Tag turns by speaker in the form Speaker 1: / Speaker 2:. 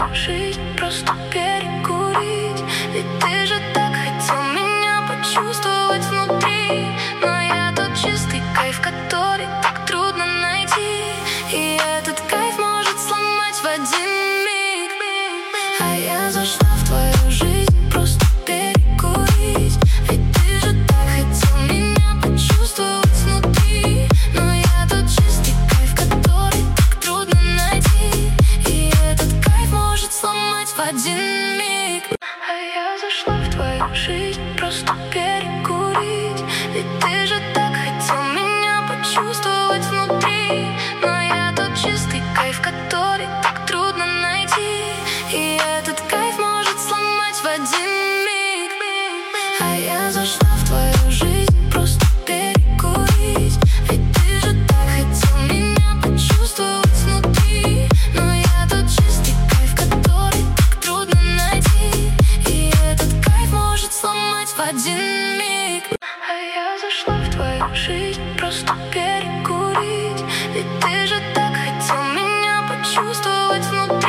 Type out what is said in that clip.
Speaker 1: твою жизнь, просто перекурить. Ведь ты же так хотел меня почувствовать внутри. Но я тот чистый кайф, который так трудно найти. И этот кайф может сломать в один миг. А я зашла в твою жизнь просто перекурить. Ведь ты же так хотел меня почувствовать внутри. Но я тот чистый кайф, который так трудно найти. И этот кайф может сломать в один миг. А я зашла в твою жизнь просто перекурить. Ведь ты же так хотел меня почувствовать внутри. Но я тот чистый кайф, который так трудно найти. И этот кайф может сломать в один миг. А я зашла в твою жизнь просто перекурить. Ведь ты же так хотел меня почувствовать внутри. Но я тот чистый кайф, который так трудно найти. И этот кайф может сломать в один миг. А я зашла в твою жизнь просто перекурить. Ведь ты же так хотел меня почувствовать внутри.